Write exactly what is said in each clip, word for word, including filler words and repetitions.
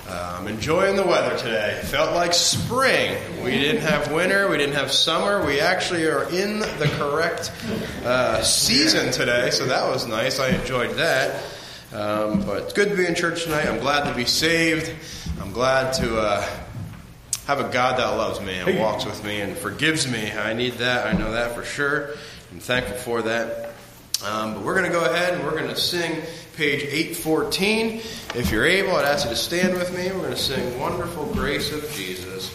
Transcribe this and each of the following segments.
Uh, I'm enjoying the weather today. It felt like spring. We didn't have winter. We didn't have summer. We actually are in the correct uh, season today, so that was nice. I enjoyed that. Um, but it's good to be in church tonight. I'm glad to be saved. I'm glad to uh, have a God that loves me and walks with me and forgives me. I need that. I know that for sure. I'm thankful for that. Um, but we're going to go ahead and we're going to sing page eight fourteen. If you're able, I'd ask you to stand with me. We're going to sing Wonderful Grace of Jesus.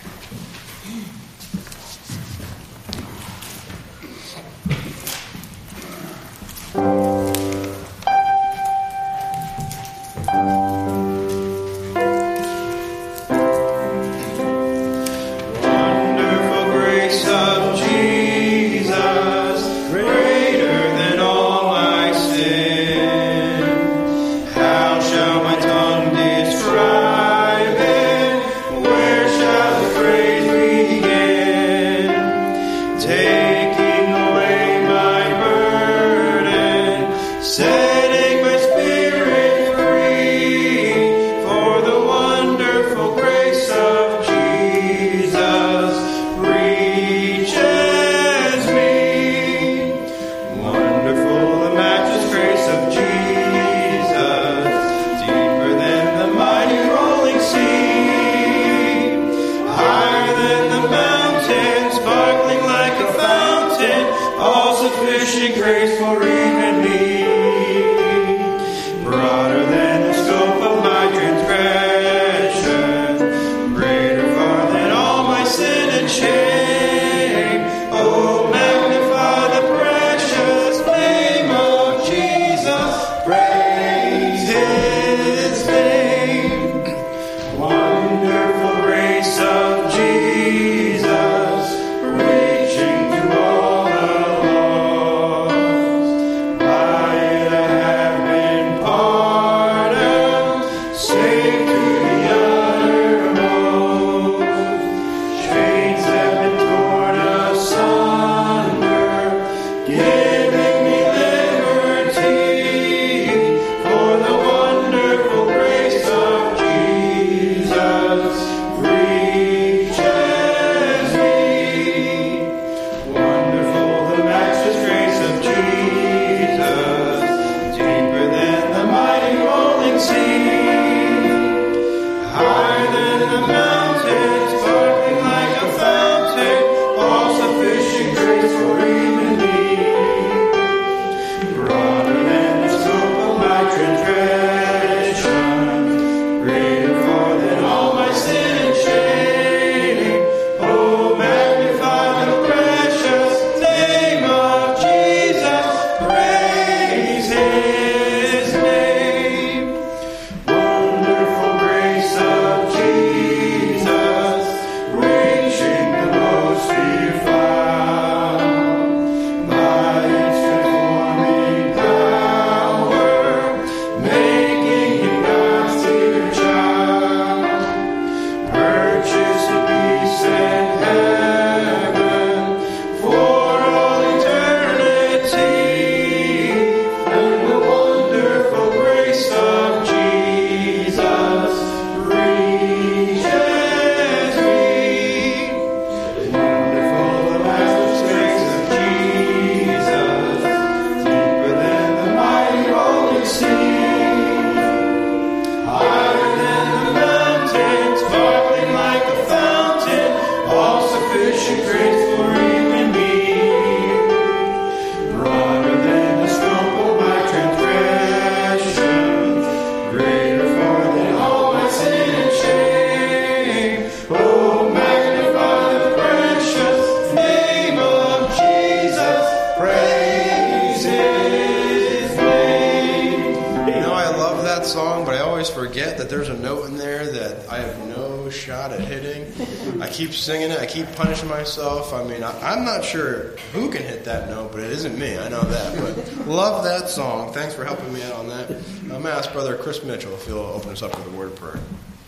Singing it, I keep punishing myself. I mean, I, I'm not sure who can hit that note, but it isn't me. I know that. But love that song. Thanks for helping me out on that. I'm going to ask Brother Chris Mitchell if he'll open us up with a word of prayer.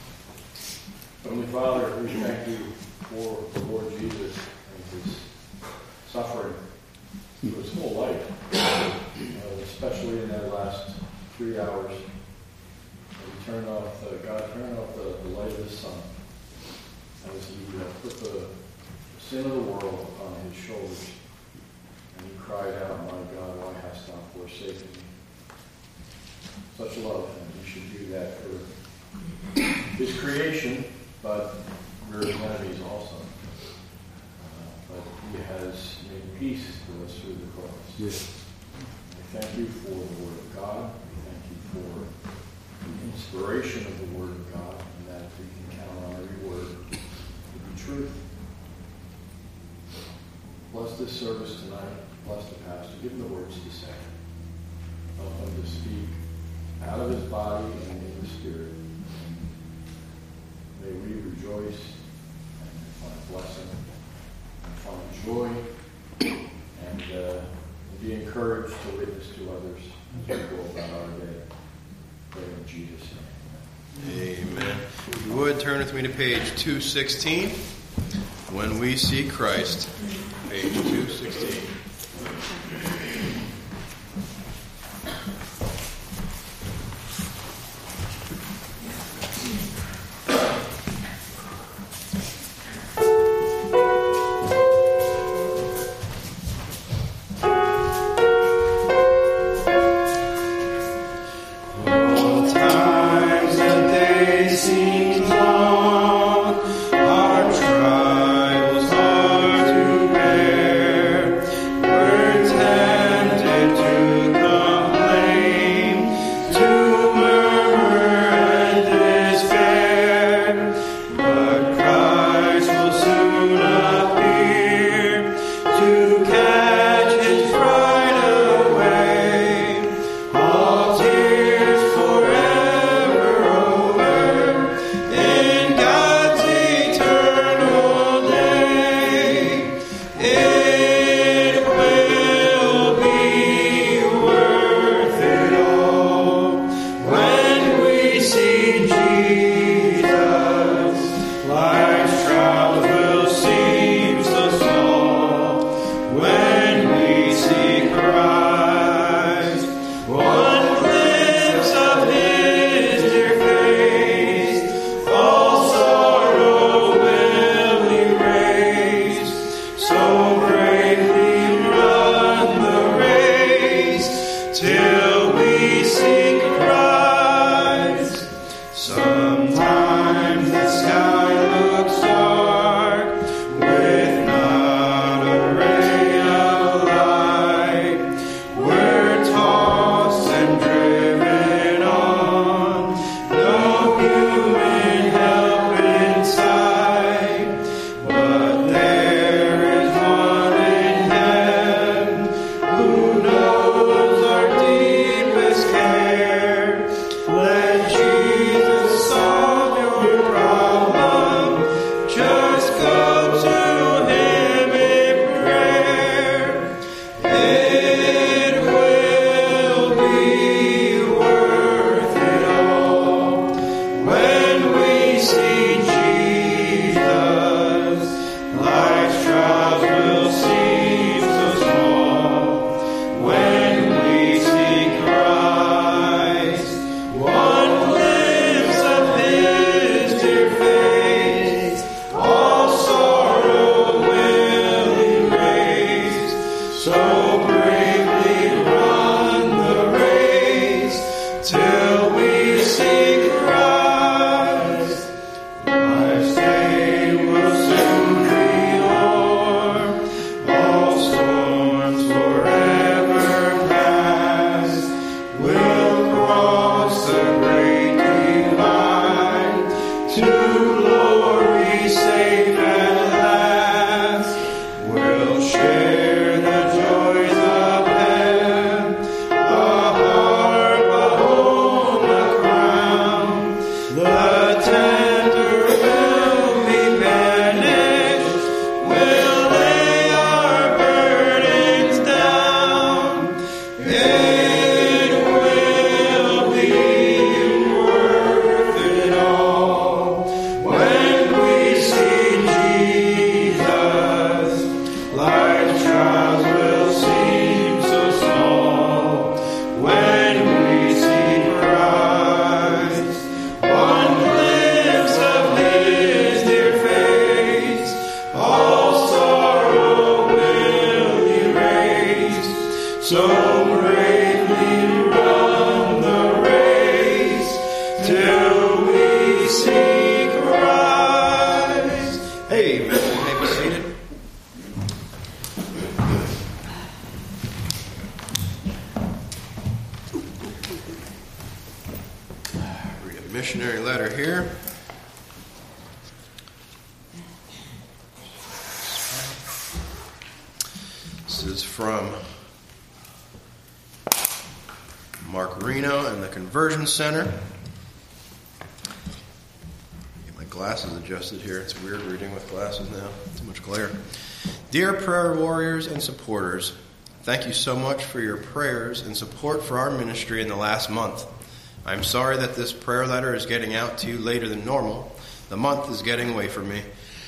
Heavenly Father, we thank you for the Lord Jesus and his suffering through his whole life, uh, especially in that last three hours that he turned off, the, God turned off the, the light of the sun as he uh, put the sin of the world upon his shoulders. And he cried out, "My God, why hast thou forsaken me?" Such love, and he should do that for his creation, but we're his enemies also. Uh, but he has made peace with us through the cross. Yes. We thank you for the Word of God. We thank you for the inspiration of the Word of God, and that we can count on every word to be truth. Bless this service tonight. Bless the pastor. Give him the words to say. Help him to speak out of his body and in the Spirit. May we rejoice and find blessing and find joy and uh, be encouraged to witness to others as we go about our day. Pray in Jesus' name. Amen. If you would, turn with me to page two sixteen. When we see Christ. Page two sixteen. till we see Christ. Amen. You may be seated. Read a missionary letter here. This is from Mark Reno and the Conversion Center. Get my glasses adjusted here. It's weird reading with glasses now. Too much glare. Dear prayer warriors and supporters, thank you so much for your prayers and support for our ministry in the last month. I'm sorry that this prayer letter is getting out to you later than normal. The month is getting away from me.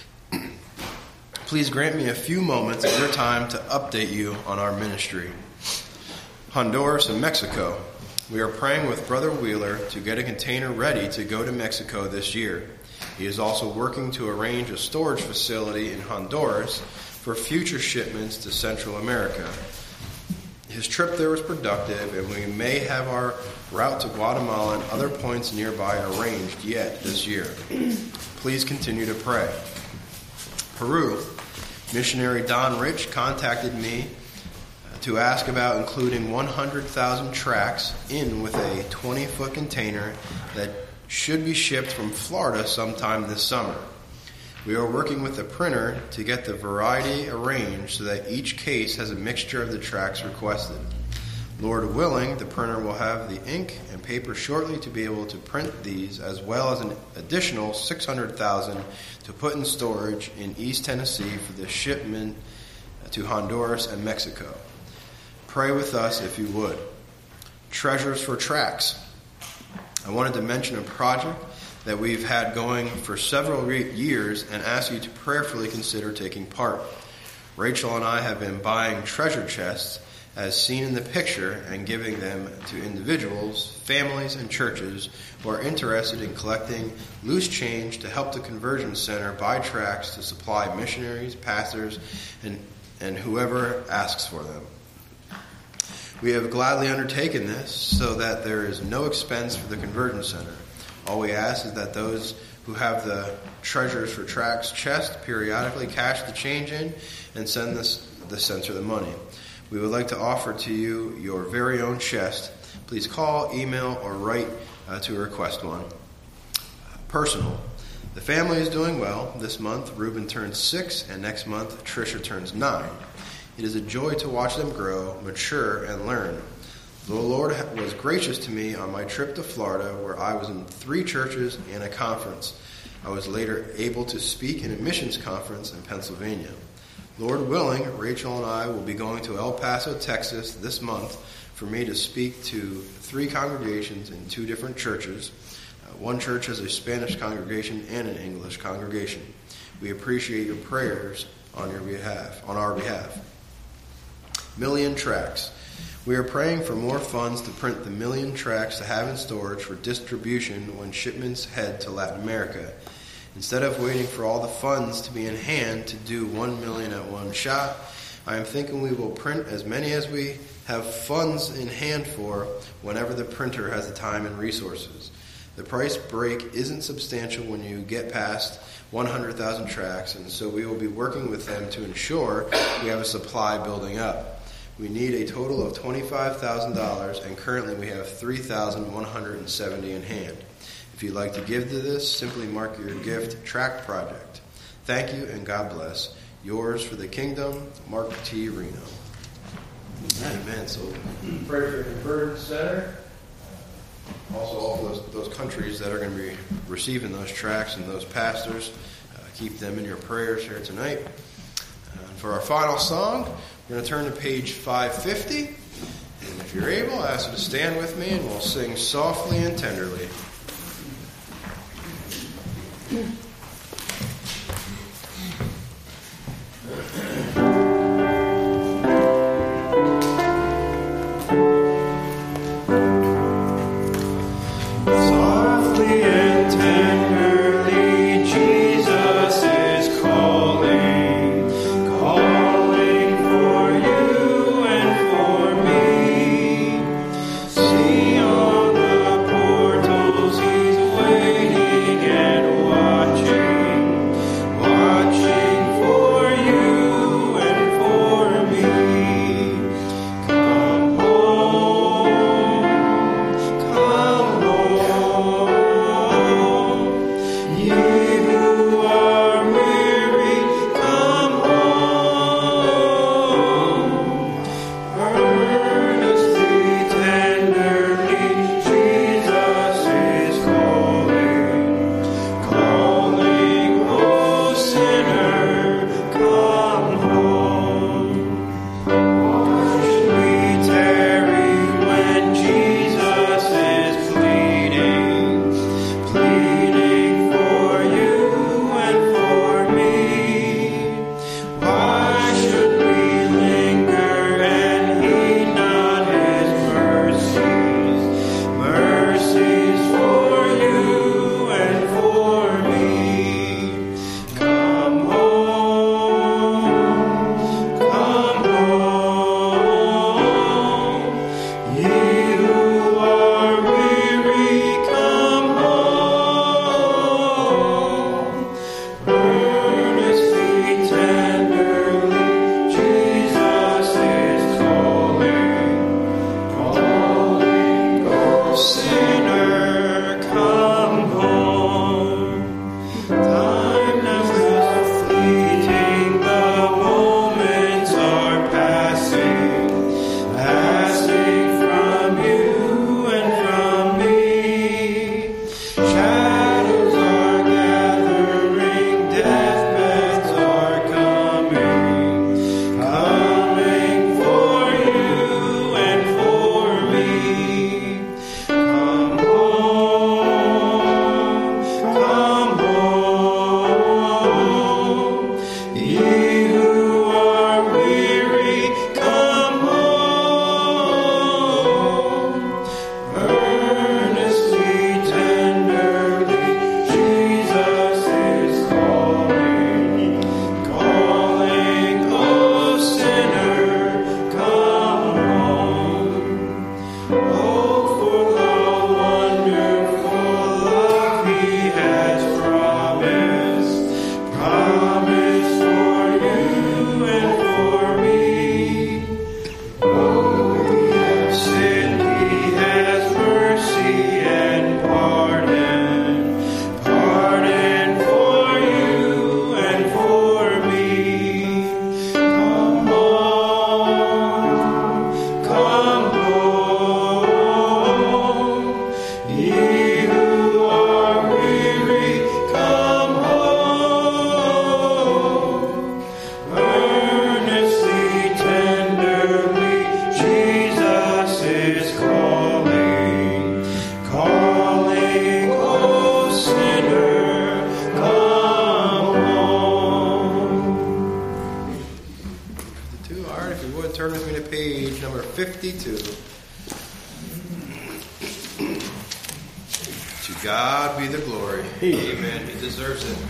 Please grant me a few moments of your time to update you on our ministry. Honduras and Mexico. We are praying with Brother Wheeler to get a container ready to go to Mexico this year. He is also working to arrange a storage facility in Honduras for future shipments to Central America. His trip there was productive, and we may have our route to Guatemala and other points nearby arranged yet this year. Please continue to pray. Peru. Missionary Don Rich contacted me to ask about including one hundred thousand tracts in with a twenty-foot container that should be shipped from Florida sometime this summer. We are working with the printer to get the variety arranged so that each case has a mixture of the tracts requested. Lord willing, the printer will have the ink and paper shortly to be able to print these, as well as an additional six hundred thousand to put in storage in East Tennessee for the shipment to Honduras and Mexico. Pray with us if you would. Treasures for Tracts. I wanted to mention a project that we've had going for several re- years and ask you to prayerfully consider taking part. Rachel and I have been buying treasure chests as seen in the picture and giving them to individuals, families, and churches who are interested in collecting loose change to help the Conversion Center buy tracts to supply missionaries, pastors, and, and whoever asks for them. We have gladly undertaken this so that there is no expense for the Conversion Center. All we ask is that those who have the Treasures for Tracts chest periodically cash the change in and send this, the center the money. We would like to offer to you your very own chest. Please call, email, or write uh, to request one. Uh, personal. The family is doing well. This month, Reuben turns six, and next month, Tricia turns nine. It is a joy to watch them grow, mature, and learn. The Lord was gracious to me on my trip to Florida, where I was in three churches and a conference. I was later able to speak in a missions conference in Pennsylvania. Lord willing, Rachel and I will be going to El Paso, Texas this month for me to speak to three congregations in two different churches. Uh, one church has a Spanish congregation and an English congregation. We appreciate your prayers on your behalf, on our behalf. Million tracts. We are praying for more funds to print the million tracts to have in storage for distribution when shipments head to Latin America. Instead of waiting for all the funds to be in hand to do one million at one shot, I am thinking we will print as many as we have funds in hand for whenever the printer has the time and resources. The price break isn't substantial when you get past one hundred thousand tracts, and so we will be working with them to ensure we have a supply building up. We need a total of twenty-five thousand dollars, and currently we have three thousand one hundred seventy dollars in hand. If you'd like to give to this, simply mark your gift Tract Project. Thank you and God bless. Yours for the kingdom, Mark T. Reno. Amen. Amen. So pray for the Conversion Center. Also all those, those countries that are going to be receiving those tracts and those pastors. Uh, keep them in your prayers here tonight. Uh, for our final song, we're going to turn to page five fifty. And if you're able, I ask you to stand with me and we'll sing Softly and Tenderly. See on the portals he fifty-two. To God be the glory. Amen. He deserves it.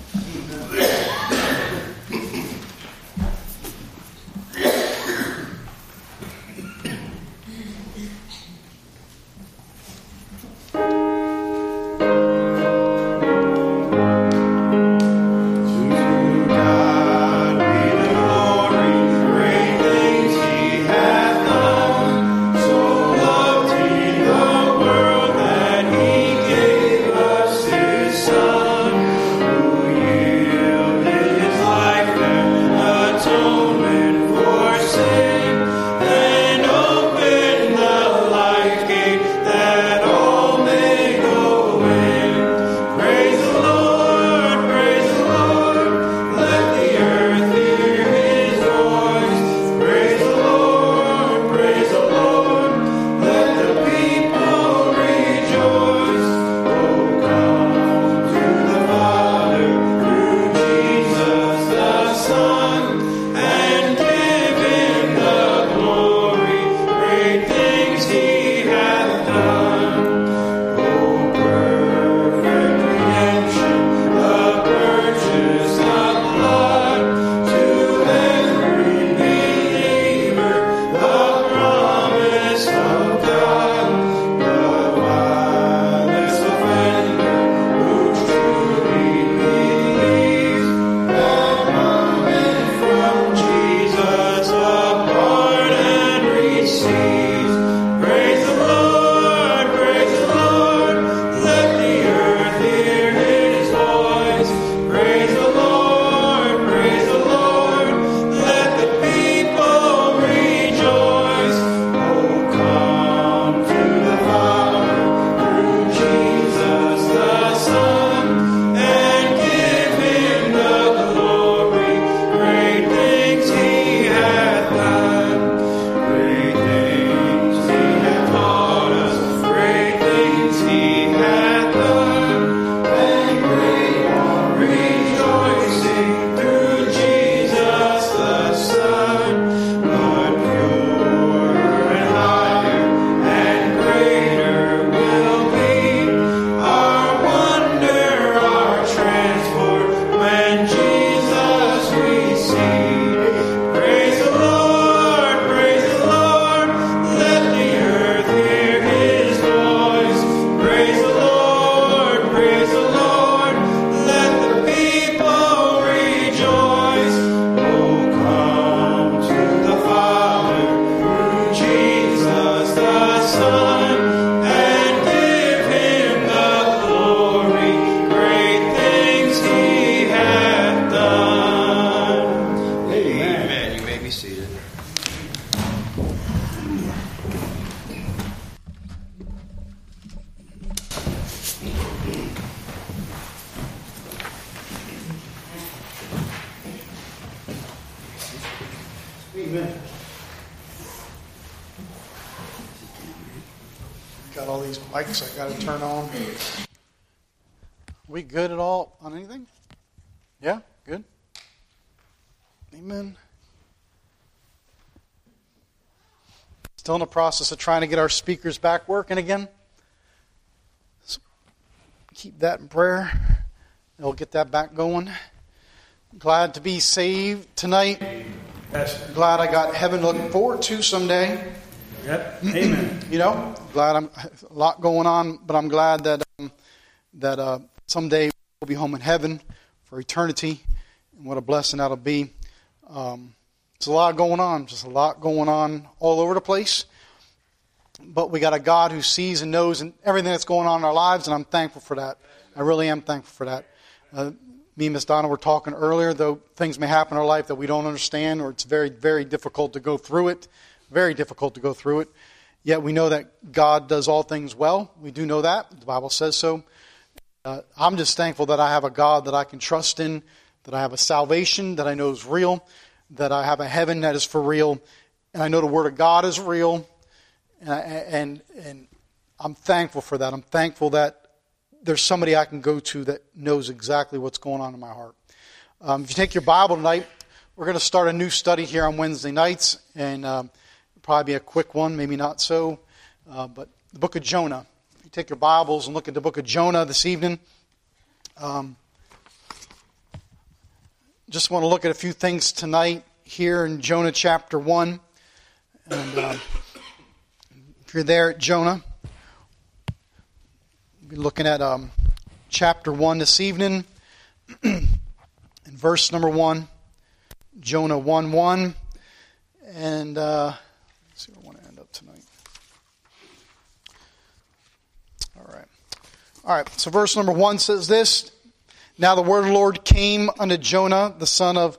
Amen. Got all these mics I got to turn on. We good at all on anything? Yeah? Good? Amen. Still in the process of trying to get our speakers back working again. So keep that in prayer. And we'll get that back going. Glad to be saved tonight. Yes. Glad I got heaven to look forward to someday. Yep. Amen. You know, glad I'm a lot going on, but I'm glad that um, that uh, someday we'll be home in heaven for eternity, and what a blessing that'll be. Um, there's a lot going on, just a lot going on all over the place. But we got a God who sees and knows and everything that's going on in our lives, and I'm thankful for that. I really am thankful for that. Uh, me and Miss Donna were talking earlier, though things may happen in our life that we don't understand, or it's very, very difficult to go through it. Very difficult to go through it. Yet we know that God does all things well. We do know that. The Bible says so. Uh, I'm just thankful that I have a God that I can trust in, that I have a salvation that I know is real, that I have a heaven that is for real, and I know the Word of God is real, and and, and I'm thankful for that. I'm thankful that there's somebody I can go to that knows exactly what's going on in my heart. Um, if you take your Bible tonight, we're going to start a new study here on Wednesday nights, and um, probably be a quick one, maybe not so. Uh, but the book of Jonah. If you take your Bibles and look at the book of Jonah this evening, um, just want to look at a few things tonight here in Jonah chapter one. And uh, if you're there at Jonah, we'll be looking at um, chapter one this evening, in verse number one, Jonah one one. And uh, let's see where I want to end up tonight. All right. All right, so verse number one says this: Now the word of the Lord came unto Jonah, the son of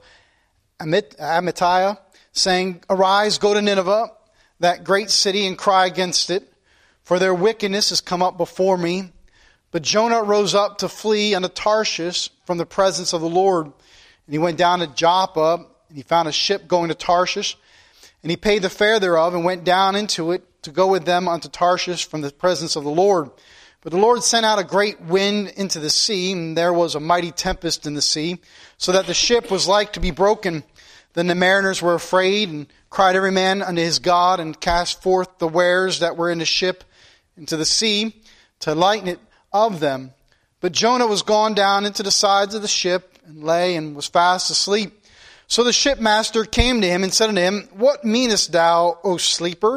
Amit- Amittai, saying, Arise, go to Nineveh, that great city, and cry against it, for their wickedness has come up before me. But Jonah rose up to flee unto Tarshish from the presence of the Lord. And he went down to Joppa, and he found a ship going to Tarshish. And he paid the fare thereof, and went down into it to go with them unto Tarshish from the presence of the Lord. But the Lord sent out a great wind into the sea, and there was a mighty tempest in the sea, so that the ship was like to be broken. Then the mariners were afraid, and cried every man unto his God, and cast forth the wares that were in the ship into the sea, to lighten it of them. But Jonah was gone down into the sides of the ship, and lay and was fast asleep. So the shipmaster came to him and said unto him, What meanest thou, O sleeper?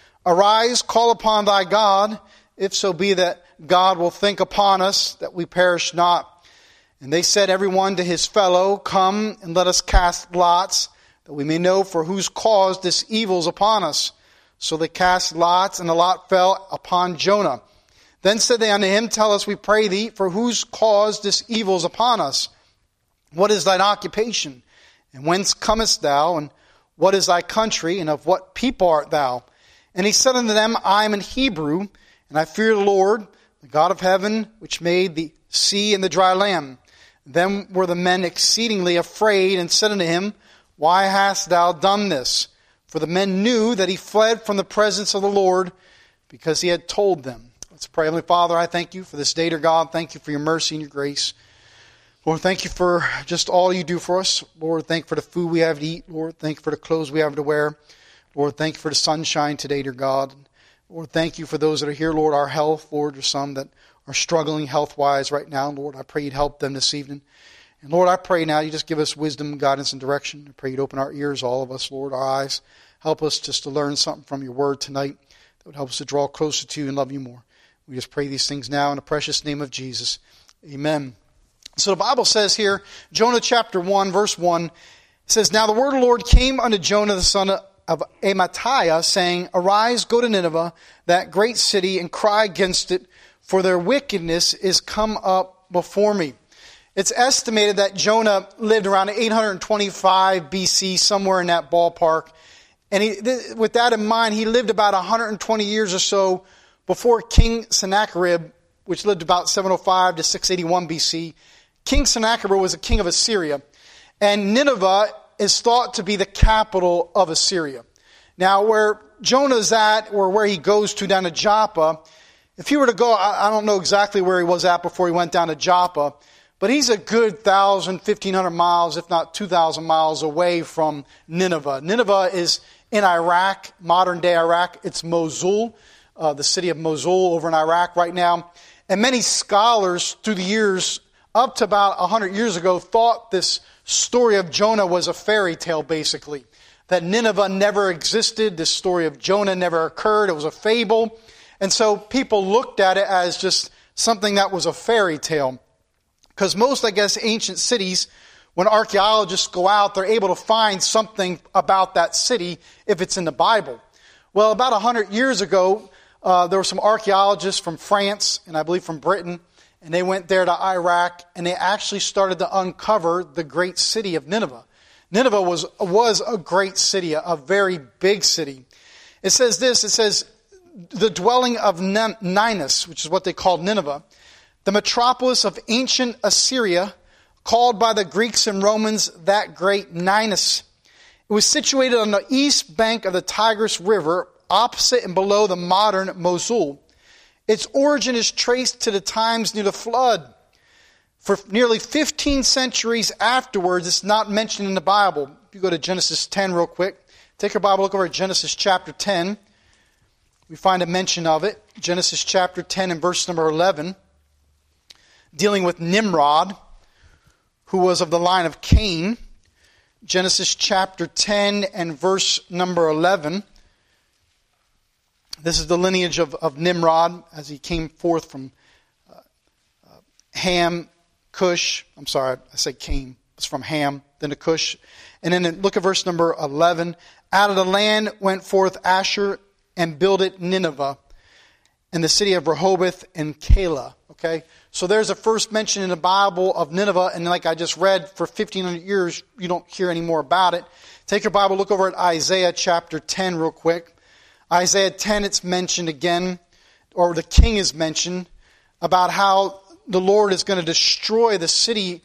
Arise, call upon thy God, if so be that God will think upon us, that we perish not. And they said every one to his fellow, Come and let us cast lots, that we may know for whose cause this evil is upon us. So they cast lots, and the lot fell upon Jonah. Then said they unto him, Tell us, we pray thee, for whose cause this evil is upon us. What is thine occupation? And whence comest thou? And what is thy country? And of what people art thou? And he said unto them, I am an Hebrew, and I fear the Lord, the God of heaven, which made the sea and the dry land. Then were the men exceedingly afraid, and said unto him, Why hast thou done this? For the men knew that he fled from the presence of the Lord, because he had told them. Let's pray. Heavenly Father, I thank you for this day, dear God. Thank you for your mercy and your grace. Lord, thank you for just all you do for us. Lord, thank you for the food we have to eat. Lord, thank you for the clothes we have to wear. Lord, thank you for the sunshine today, dear God. Lord, thank you for those that are here, Lord, our health. Lord, there's some that are struggling health-wise right now. Lord, I pray you'd help them this evening. And Lord, I pray now you just give us wisdom, guidance, and direction. I pray you'd open our ears, all of us, Lord, our eyes. Help us just to learn something from your word tonight that would help us to draw closer to you and love you more. We just pray these things now in the precious name of Jesus. Amen. So the Bible says here, Jonah chapter one, verse one, it says, Now the word of the Lord came unto Jonah the son of Amittai, saying, Arise, go to Nineveh, that great city, and cry against it, for their wickedness is come up before me. It's estimated that Jonah lived around eight hundred twenty-five B C, somewhere in that ballpark. And he, th- with that in mind, he lived about one hundred twenty years or so before King Sennacherib, which lived about seven oh five to six eighty-one B C. King Sennacherib was a king of Assyria, and Nineveh is thought to be the capital of Assyria. Now, where Jonah's at, or where he goes to down to Joppa, if he were to go, I don't know exactly where he was at before he went down to Joppa, but he's a good one thousand, fifteen hundred miles, if not two thousand miles away from Nineveh. Nineveh is in Iraq, modern-day Iraq. It's Mosul, uh, the city of Mosul over in Iraq right now. And many scholars through the years, up to about one hundred years ago, thought this story of Jonah was a fairy tale, basically. That Nineveh never existed. This story of Jonah never occurred. It was a fable. And so people looked at it as just something that was a fairy tale. Because most, I guess, ancient cities, when archaeologists go out, they're able to find something about that city if it's in the Bible. Well, about one hundred years ago, uh, there were some archaeologists from France, and I believe from Britain, and they went there to Iraq, and they actually started to uncover the great city of Nineveh. Nineveh was was a great city, a very big city. It says this, it says, the dwelling of Ninus, which is what they called Nineveh, the metropolis of ancient Assyria, called by the Greeks and Romans that great Ninus. It was situated on the east bank of the Tigris River, opposite and below the modern Mosul. Its origin is traced to the times near the flood. For nearly fifteen centuries afterwards, it's not mentioned in the Bible. If you go to Genesis ten real quick, Take your Bible, look over at Genesis chapter ten. We find a mention of it. Genesis chapter ten and verse number eleven. Dealing with Nimrod, who was of the line of Cain. Genesis chapter ten and verse number eleven. This is the lineage of, of Nimrod as he came forth from uh, uh, Ham, Cush. I'm sorry, I said Cain. It's from Ham, then to Cush. And then look at verse number eleven. Out of the land went forth Asher and builded Nineveh, and the city of Rehoboth and Calah. Okay, so there's a first mention in the Bible of Nineveh, and like I just read, for fifteen hundred years, you don't hear any more about it. Take your Bible, look over at Isaiah chapter ten real quick. Isaiah ten, it's mentioned again, or the king is mentioned, about how the Lord is going to destroy the city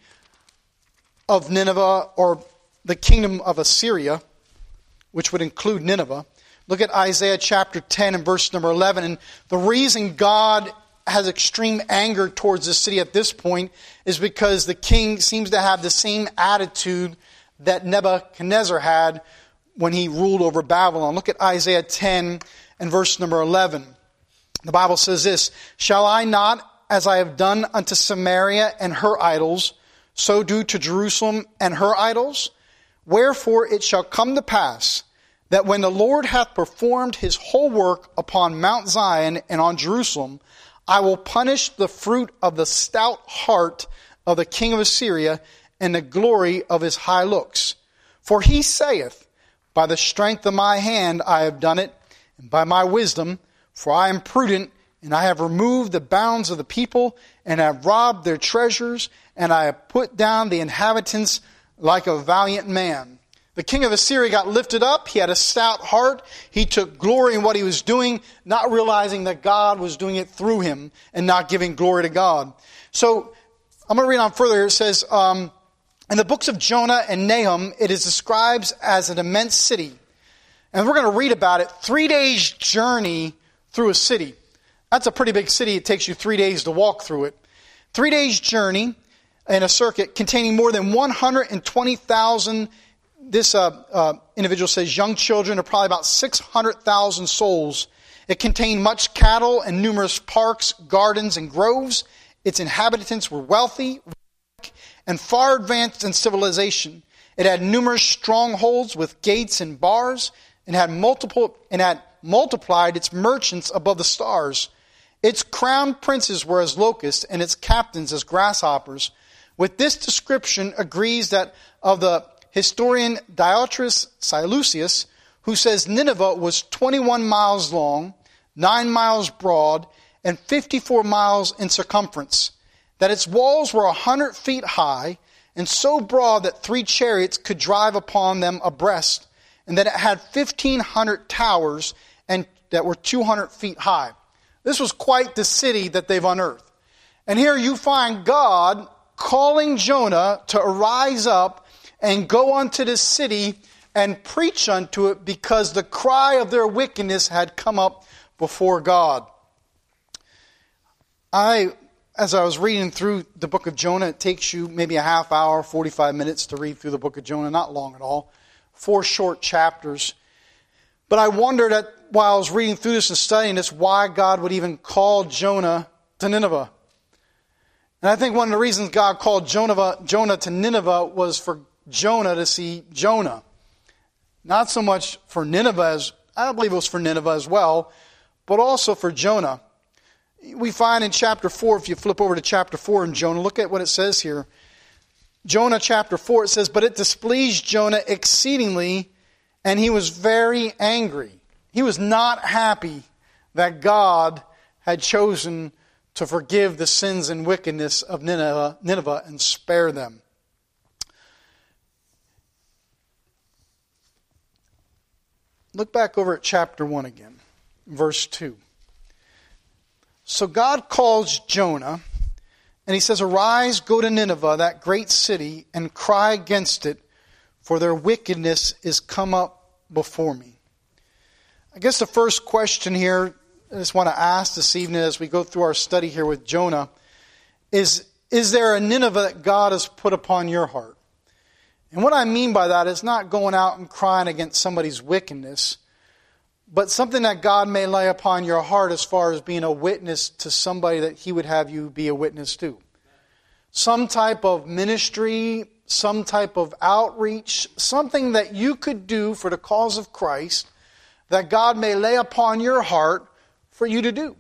of Nineveh, or the kingdom of Assyria, which would include Nineveh. Look at Isaiah chapter ten and verse number eleven. And the reason God has extreme anger towards the city at this point is because the king seems to have the same attitude that Nebuchadnezzar had when he ruled over Babylon. Look at Isaiah ten and verse number eleven. The Bible says this, "Shall I not, as I have done unto Samaria and her idols, so do to Jerusalem and her idols? Wherefore it shall come to pass that when the Lord hath performed his whole work upon Mount Zion and on Jerusalem, I will punish the fruit of the stout heart of the king of Assyria and the glory of his high looks. For he saith, by the strength of my hand I have done it, and by my wisdom, for I am prudent, and I have removed the bounds of the people, and have robbed their treasures, and I have put down the inhabitants like a valiant man." The king of Assyria got lifted up. He had a stout heart. He took glory in what he was doing, not realizing that God was doing it through him and not giving glory to God. So I'm going to read on further. It says, um, in the books of Jonah and Nahum, it is described as an immense city. And we're going to read about it. Three days journey through a city. That's a pretty big city. It takes you three days to walk through it. Three days journey in a circuit containing more than one hundred twenty thousand, this uh, uh, individual says young children, are probably about six hundred thousand souls. It contained much cattle and numerous parks, gardens, and groves. Its inhabitants were wealthy and far advanced in civilization. It had numerous strongholds with gates and bars, and had multiple and had multiplied its merchants above the stars. Its crowned princes were as locusts, and its captains as grasshoppers. With this description agrees that of the historian Diotrys Silucius, who says Nineveh was twenty-one miles long, nine miles broad, and fifty-four miles in circumference. That its walls were a hundred feet high, and so broad that three chariots could drive upon them abreast, and that it had fifteen hundred towers and that were two hundred feet high. This was quite the city that they've unearthed. And here you find God calling Jonah to arise up and go unto this city and preach unto it, because the cry of their wickedness had come up before God. I, as I was reading through the book of Jonah, it takes you maybe a half hour, forty-five minutes to read through the book of Jonah, not long at all. Four short chapters. But I wondered at, while I was reading through this and studying this, why God would even call Jonah to Nineveh. And I think one of the reasons God called Jonah, Jonah to Nineveh was for Jonah to see Jonah. Not so much for Nineveh as, I believe it was for Nineveh as well, but also for Jonah. We find in chapter four, if you flip over to chapter four in Jonah, look at what it says here. Jonah chapter four, it says, "But it displeased Jonah exceedingly, and he was very angry." He was not happy that God had chosen to forgive the sins and wickedness of Nineveh, Nineveh and spare them. Look back over at chapter one again, verse two. So God calls Jonah, and he says, "Arise, go to Nineveh, that great city, and cry against it, for their wickedness is come up before me." I guess the first question here I just want to ask this evening as we go through our study here with Jonah is, is there a Nineveh that God has put upon your heart? And what I mean by that is not going out and crying against somebody's wickedness, but something that God may lay upon your heart as far as being a witness to somebody that He would have you be a witness to. Some type of ministry, some type of outreach, something that you could do for the cause of Christ that God may lay upon your heart for you to do.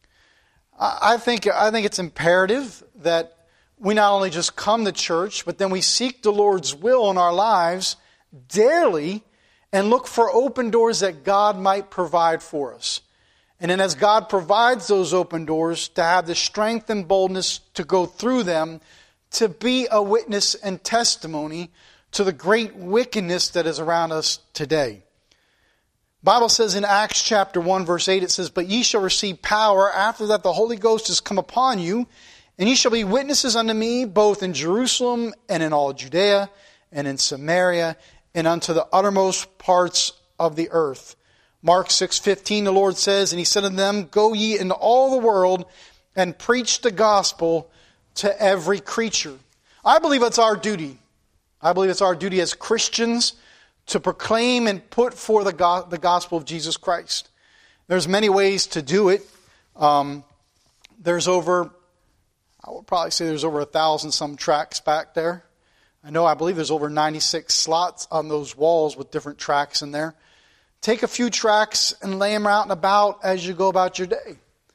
I think, I think it's imperative that we not only just come to church, but then we seek the Lord's will in our lives daily and look for open doors that God might provide for us. And then as God provides those open doors, to have the strength and boldness to go through them, to be a witness and testimony to the great wickedness that is around us today. The Bible says in Acts chapter one verse eight, it says, "But ye shall receive power after that the Holy Ghost is come upon you, and ye shall be witnesses unto me both in Jerusalem and in all Judea and in Samaria and unto the uttermost parts of the earth." Mark six fifteen, the Lord says, "And He said unto them, Go ye into all the world and preach the gospel to every creature." I believe it's our duty. I believe it's our duty as Christians to proclaim and put forth the, go- the gospel of Jesus Christ. There's many ways to do it. Um, there's over, I would probably say there's over a thousand some tracks back there. I know, I believe there's over ninety-six slots on those walls with different tracks in there. Take a few tracks and lay them out and about as you go about your day.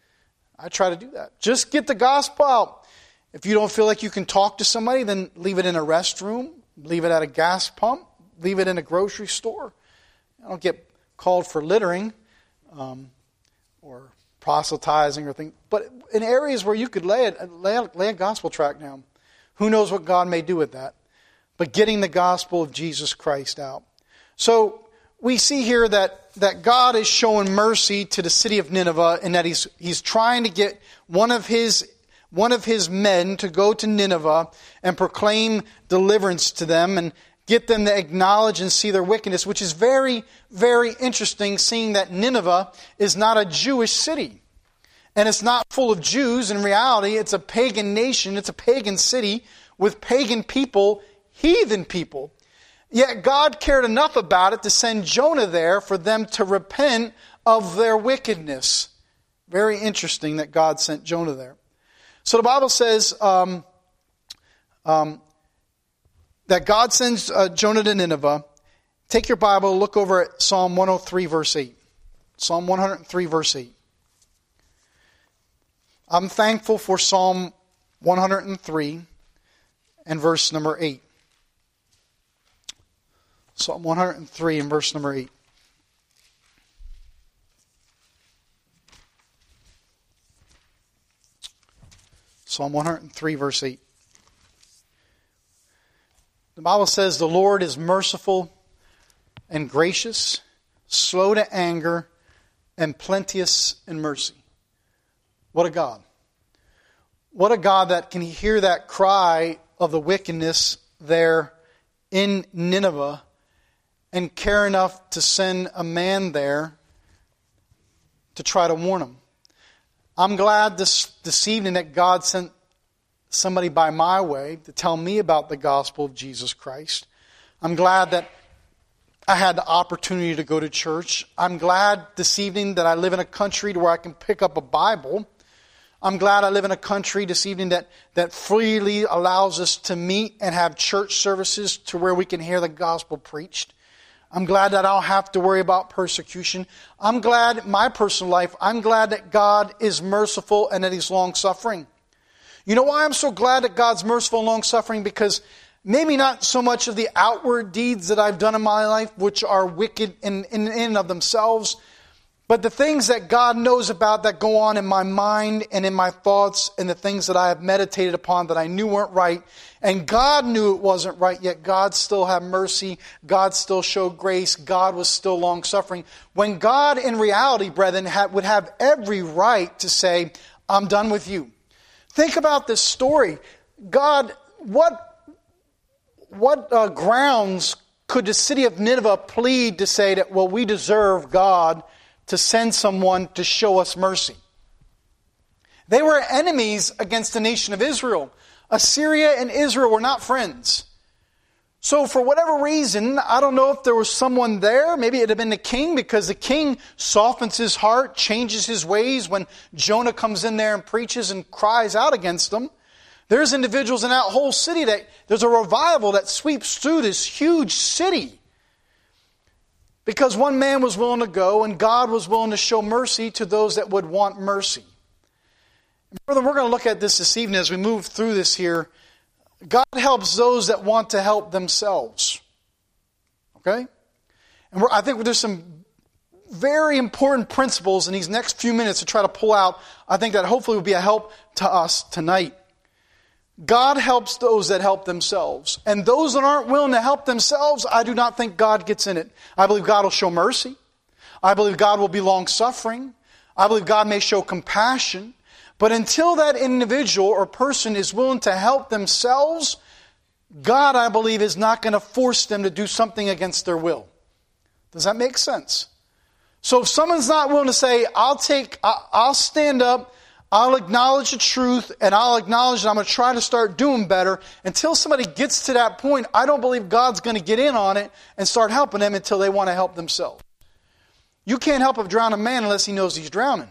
I try to do that. Just get the gospel out. If you don't feel like you can talk to somebody, then leave it in a restroom, leave it at a gas pump, leave it in a grocery store. I don't get called for littering um, or proselytizing or things. But in areas where you could lay it, lay a, lay a gospel tract down. Who knows what God may do with that? But getting the gospel of Jesus Christ out. So we see here that, that God is showing mercy to the city of Nineveh, and that He's He's trying to get one of His one of His men to go to Nineveh and proclaim deliverance to them and get them to acknowledge and see their wickedness, which is very, very interesting, seeing that Nineveh is not a Jewish city. And it's not full of Jews. In reality, it's a pagan nation. It's a pagan city with pagan people, heathen people. Yet God cared enough about it to send Jonah there for them to repent of their wickedness. Very interesting that God sent Jonah there. So the Bible says um, um, that God sends uh, Jonah to Nineveh. Take your Bible, look over at Psalm one oh three, verse eight. Psalm one oh three, verse eight. I'm thankful for Psalm one oh three and verse number eight. Psalm one oh three and verse number eight. Psalm one oh three, verse eight. The Bible says, "The Lord is merciful and gracious, slow to anger, and plenteous in mercy." What a God. What a God that can hear that cry of the wickedness there in Nineveh and care enough to send a man there to try to warn them. I'm glad this, this evening that God sent somebody by my way to tell me about the gospel of Jesus Christ. I'm glad that I had the opportunity to go to church. I'm glad this evening that I live in a country where I can pick up a Bible. I'm glad I live in a country this evening that, that freely allows us to meet and have church services to where we can hear the gospel preached. I'm glad that I don't have to worry about persecution. I'm glad in my personal life, I'm glad that God is merciful and that He's long-suffering. You know why I'm so glad that God's merciful and long-suffering? Because maybe not so much of the outward deeds that I've done in my life, which are wicked in, in, in and of themselves, but the things that God knows about that go on in my mind and in my thoughts and the things that I have meditated upon that I knew weren't right. And God knew it wasn't right, yet God still had mercy. God still showed grace. God was still long-suffering. When God, in reality, brethren, had, would have every right to say, "I'm done with you." Think about this story. God, what, what uh, grounds could the city of Nineveh plead to say that, well, we deserve God to send someone to show us mercy? They were enemies against the nation of Israel. Assyria and Israel were not friends. So for whatever reason, I don't know if there was someone there. Maybe it had been the king, because the king softens his heart, changes his ways when Jonah comes in there and preaches and cries out against them. There's individuals in that whole city that there's a revival that sweeps through this huge city. Because one man was willing to go, and God was willing to show mercy to those that would want mercy. And brother, we're going to look at this this evening as we move through this here. God helps those that want to help themselves. Okay? And we're, I think there's some very important principles in these next few minutes to try to pull out. I think that hopefully will be a help to us tonight. God helps those that help themselves. And those that aren't willing to help themselves, I do not think God gets in it. I believe God will show mercy. I believe God will be long-suffering. I believe God may show compassion. But until that individual or person is willing to help themselves, God, I believe, is not going to force them to do something against their will. Does that make sense? So if someone's not willing to say, I'll take, I'll stand up, I'll acknowledge the truth, and I'll acknowledge that I'm going to try to start doing better, until somebody gets to that point, I don't believe God's going to get in on it and start helping them until they want to help themselves. You can't help a drowning man unless he knows he's drowning.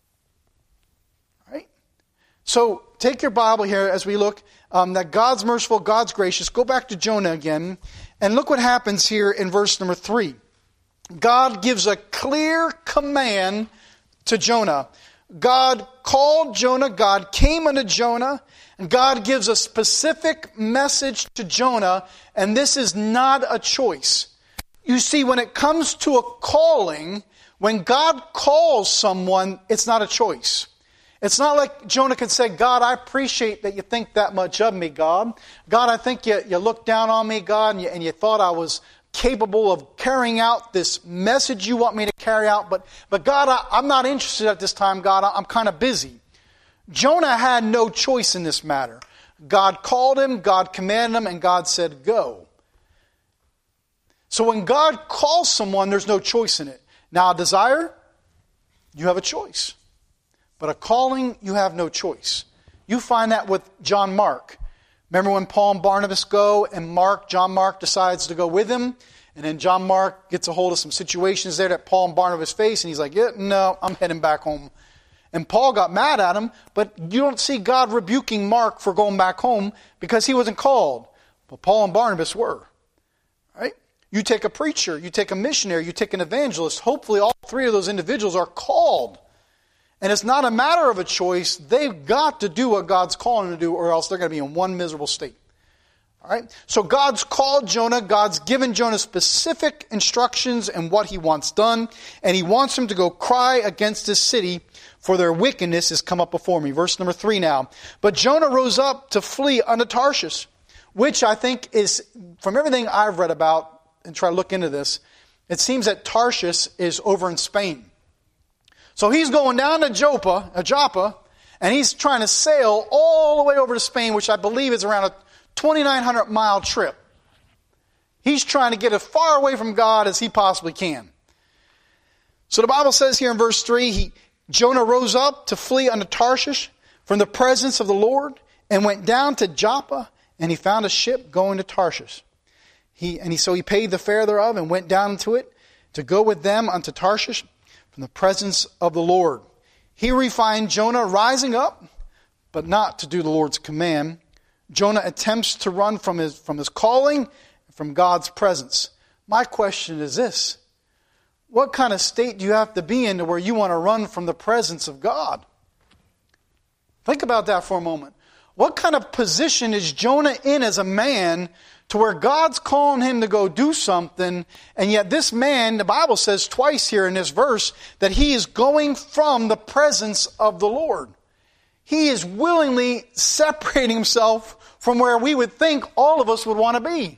Right? So take your Bible here as we look um, that God's merciful, God's gracious. Go back to Jonah again, and look what happens here in verse number three. God gives a clear command to Jonah. God called Jonah, God came unto Jonah, and God gives a specific message to Jonah, and this is not a choice. You see, when it comes to a calling, when God calls someone, it's not a choice. It's not like Jonah can say, God, I appreciate that you think that much of me, God. God, I think you, you looked down on me, God, and you, and you thought I was capable of carrying out this message you want me to carry out. But, but God, I, I'm not interested at this time, God. I, I'm kind of busy. Jonah had no choice in this matter. God called him, God commanded him, and God said, go. So when God calls someone, there's no choice in it. Now, a desire, you have a choice. But a calling, you have no choice. You find that with John Mark. Remember when Paul and Barnabas go, and Mark, John Mark decides to go with him, and then John Mark gets a hold of some situations there that Paul and Barnabas face, and he's like, yeah, no, I'm heading back home. And Paul got mad at him, but you don't see God rebuking Mark for going back home because he wasn't called. But Paul and Barnabas were. Right? You take a preacher, you take a missionary, you take an evangelist, hopefully all three of those individuals are called. And it's not a matter of a choice. They've got to do what God's calling them to do, or else they're going to be in one miserable state. All right? So God's called Jonah. God's given Jonah specific instructions and what he wants done. And he wants him to go cry against this city, for their wickedness has come up before me. Verse number three now. But Jonah rose up to flee unto Tarshish, which I think is, from everything I've read about and try to look into this, it seems that Tarshish is over in Spain. So he's going down to Joppa, uh, Joppa, and he's trying to sail all the way over to Spain, which I believe is around a twenty-nine hundred mile trip. He's trying to get as far away from God as he possibly can. So the Bible says here in verse three, he, Jonah rose up to flee unto Tarshish from the presence of the Lord, and went down to Joppa, and he found a ship going to Tarshish. He, and he, so he paid the fare thereof, and went down into it to go with them unto Tarshish, from the presence of the Lord. Here we find Jonah rising up, but not to do the Lord's command. Jonah attempts to run from his, from his calling, from God's presence. My question is this: what kind of state do you have to be in to where you want to run from the presence of God? Think about that for a moment. What kind of position is Jonah in as a man to where God's calling him to go do something, and yet this man, the Bible says twice here in this verse, that he is going from the presence of the Lord. He is willingly separating himself from where we would think all of us would want to be.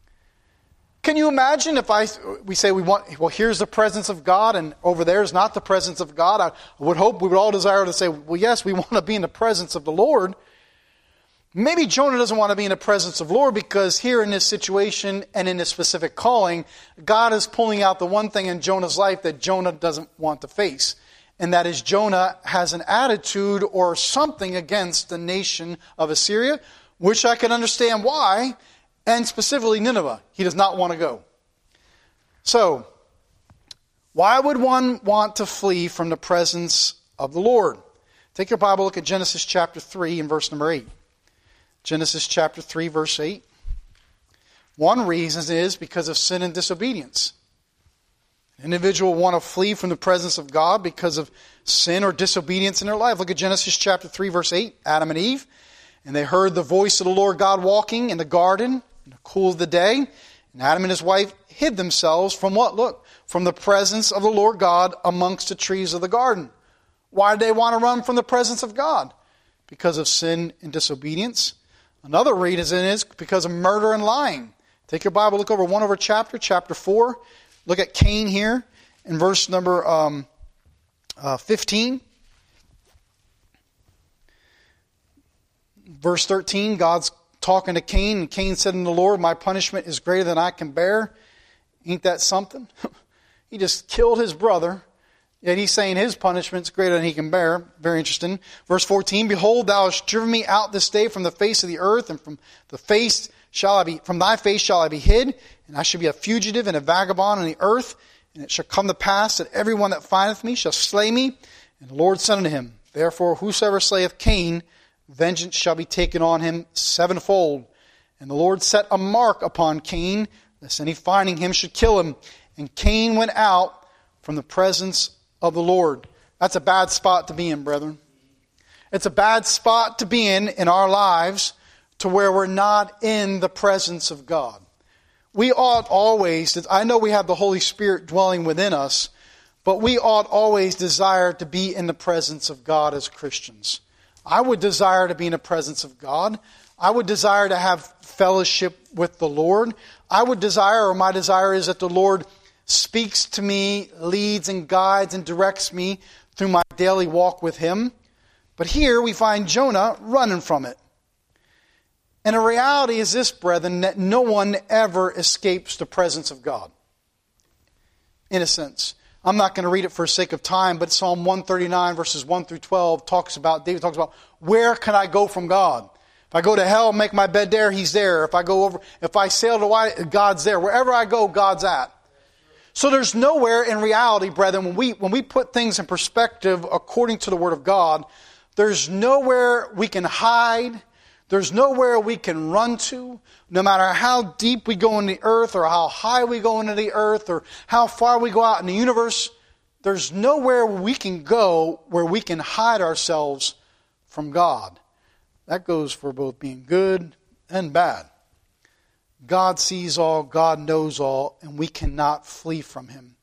Can you imagine if I we say we want, well, here's the presence of God, and over there is not the presence of God? I would hope we would all desire to say, well, yes, we want to be in the presence of the Lord. Maybe Jonah doesn't want to be in the presence of the Lord because here in this situation and in this specific calling, God is pulling out the one thing in Jonah's life that Jonah doesn't want to face. And that is, Jonah has an attitude or something against the nation of Assyria, which I can understand why. and specifically Nineveh. He does not want to go. So, why would one want to flee from the presence of the Lord? Take your Bible, look at Genesis chapter three and verse number eight. Genesis chapter three, verse eight. One reason is because of sin and disobedience. An individual will want to flee from the presence of God because of sin or disobedience in their life. Look at Genesis chapter three, verse eight. Adam and Eve. And they heard the voice of the Lord God walking in the garden in the cool of the day. And Adam and his wife hid themselves from what? Look, from the presence of the Lord God amongst the trees of the garden. Why did they want to run from the presence of God? Because of sin and disobedience. Another reason is because of murder and lying. Take your Bible, look over one over chapter, chapter four. Look at Cain here in verse number um, uh, fifteen. Verse thirteen, God's talking to Cain, and Cain said unto the Lord, my punishment is greater than I can bear. Ain't that something? He just killed his brother, yet he's saying his punishment is greater than he can bear. Very interesting. Verse fourteen, behold, thou hast driven me out this day from the face of the earth, and from the face shall I be, from thy face shall I be hid, and I shall be a fugitive and a vagabond on the earth. And it shall come to pass that everyone that findeth me shall slay me. And the Lord said unto him, therefore whosoever slayeth Cain, vengeance shall be taken on him sevenfold. And the Lord set a mark upon Cain, lest any finding him should kill him. And Cain went out from the presence of the Lord. That's a bad spot to be in, brethren. It's a bad spot to be in in our lives, to where we're not in the presence of God. We ought always, I know we have the Holy Spirit dwelling within us, but we ought always desire to be in the presence of God as Christians. I would desire to be in the presence of God. I would desire to have fellowship with the Lord. I would desire, or my desire is that the Lord speaks to me, leads and guides and directs me through my daily walk with Him. But here we find Jonah running from it. And the reality is this, brethren, that no one ever escapes the presence of God. In a sense. I'm not going to read it for the sake of time, but Psalm one thirty-nine verses one through twelve talks about, David talks about, where can I go from God? If I go to hell, make my bed there, He's there. If I go over, if I sail to White, God's there. Wherever I go, God's at. So there's nowhere in reality, brethren, when we, when we put things in perspective according to the Word of God, there's nowhere we can hide. There's nowhere we can run to, no matter how deep we go in the earth or how high we go into the earth or how far we go out in the universe. There's nowhere we can go where we can hide ourselves from God. That goes for both being good and bad. God sees all, God knows all, and we cannot flee from Him.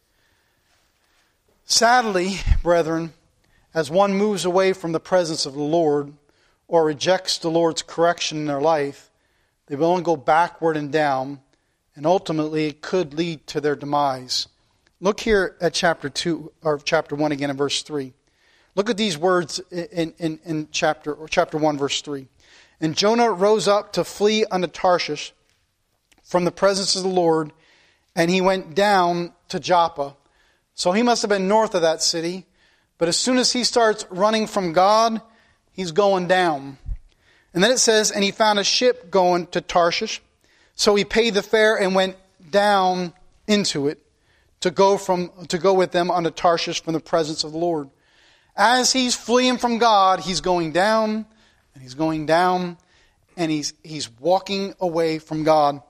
Sadly, brethren, as one moves away from the presence of the Lord, or rejects the Lord's correction in their life, they will only go backward and down, and ultimately it could lead to their demise. Look here at chapter two, or chapter one again in verse three. Look at these words in, in, in chapter, or chapter one, verse three. And Jonah rose up to flee unto Tarshish from the presence of the Lord, and he went down to Joppa. So he must have been north of that city, but as soon as he starts running from God, he's going down. And then it says, and he found a ship going to Tarshish. So he paid the fare and went down into it to go from to go with them unto Tarshish from the presence of the Lord. As he's fleeing from God, he's going down, and he's going down, and he's he's walking away from God.